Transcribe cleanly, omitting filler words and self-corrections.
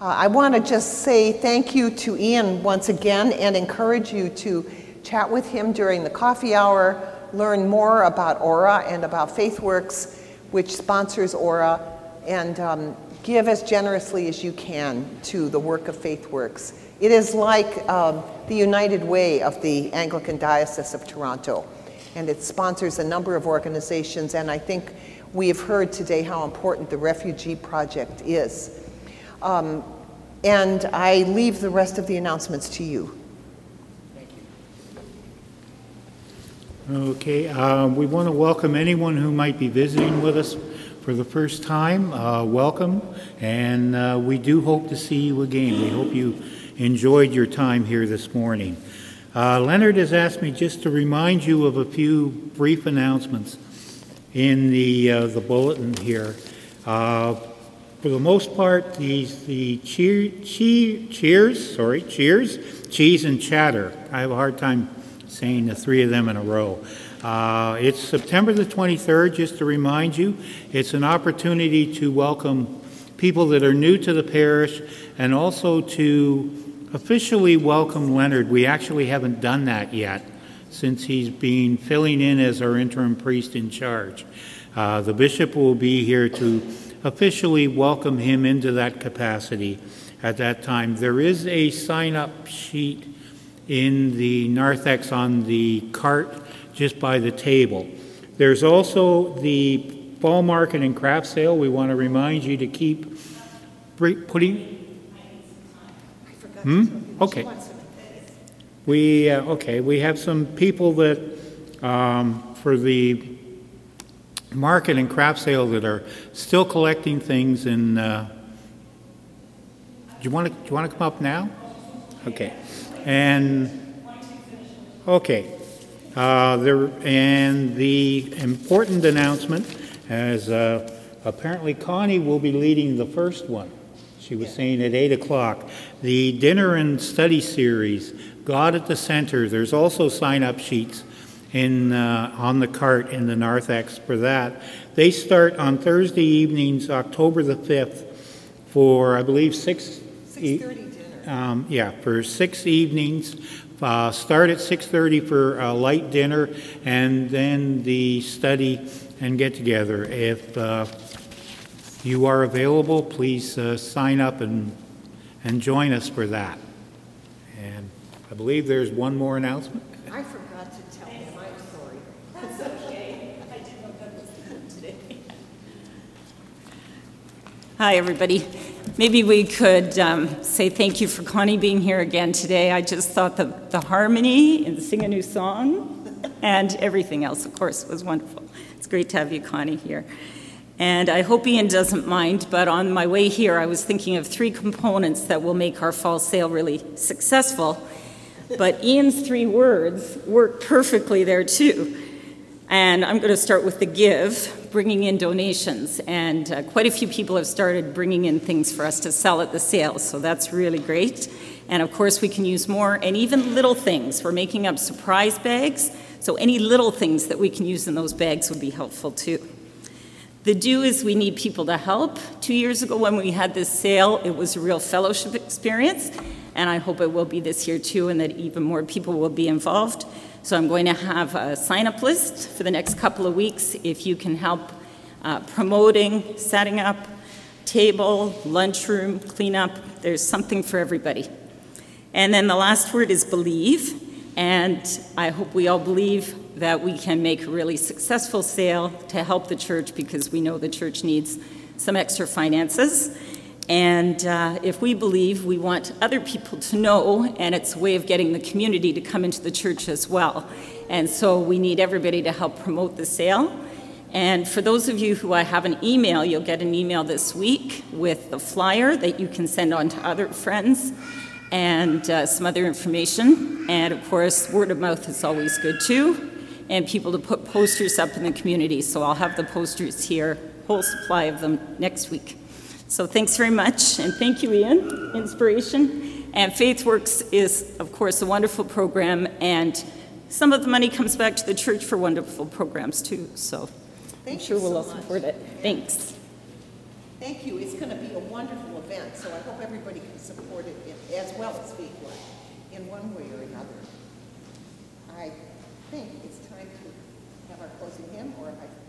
I want to just say thank you to Ian once again and encourage you to chat with him during the coffee hour, learn more about Aura and about FaithWorks, which sponsors Aura, and give as generously as you can to the work of FaithWorks. It is like the United Way of the Anglican Diocese of Toronto, and it sponsors a number of organizations, and I think we have heard today how important the Refugee Project is. And I leave the rest of the announcements to you. Thank you. Okay, we want to welcome anyone who might be visiting with us for the first time. Welcome, and we do hope to see you again. We hope you enjoyed your time here this morning. Leonard has asked me just to remind you of a few brief announcements in the bulletin here. For the most part, the cheers, cheese and chatter. I have a hard time saying the three of them in a row. It's September the 23rd, just to remind you. It's an opportunity to welcome people that are new to the parish and also to officially welcome Leonard. We actually haven't done that yet since he's been filling in as our interim priest in charge. The bishop will be here to officially welcome him into that capacity at that time. There is a sign-up sheet in the narthex on the cart just by the table. There's also the fall market and craft sale. We want to remind you to keep putting... Okay. We have some people that for the market and craft sale that are still collecting things. And do you want to come up now? Okay. And okay. And the important announcement is apparently Connie will be leading the first one. She was saying at 8 o'clock. The dinner and study series, God at the Center. There's also sign-up sheets on the cart in the narthex for that. They start on Thursday evenings, October the 5th, for, I believe, 6:30 dinner. For 6 evenings. Start at 6:30 for a light dinner, and then the study and get together. If you are available, please sign up and join us for that. And I believe there's one more announcement. I forgot to tell him. I'm sorry. That's okay. I didn't know that was today. Hi, everybody. Maybe we could say thank you for Connie being here again today. I just thought the harmony and sing a new song and everything else, of course, was wonderful. It's great to have you, Connie, here. And I hope Ian doesn't mind, but on my way here, I was thinking of 3 components that will make our fall sale really successful. But Ian's 3 words work perfectly there, too. And I'm going to start with the give, bringing in donations. And quite a few people have started bringing in things for us to sell at the sale, so that's really great. And of course, we can use more, and even little things. We're making up surprise bags, so any little things that we can use in those bags would be helpful, too. The do is we need people to help. 2 years ago when we had this sale, it was a real fellowship experience, and I hope it will be this year too, and that even more people will be involved. So I'm going to have a sign-up list for the next couple of weeks. If you can help promoting, setting up, table, lunchroom, cleanup, there's something for everybody. And then the last word is believe, and I hope we all believe that we can make a really successful sale to help the church, because we know the church needs some extra finances. And if we believe, we want other people to know, and it's a way of getting the community to come into the church as well. And so we need everybody to help promote the sale. And for those of you who I have an email, you'll get an email this week with the flyer that you can send on to other friends and some other information. And of course, word of mouth is always good too. And people to put posters up in the community. So I'll have the posters here, whole supply of them next week. So thanks very much, and thank you, Ian, Inspiration. And FaithWorks is, of course, a wonderful program, and some of the money comes back to the church for wonderful programs, too. So I'm sure we'll all support it. Thanks. Thank you. It's going to be a wonderful event. event, so I hope everybody can support it as well as Faithwork in one way or another. I think it's time to have our closing hymn, or if I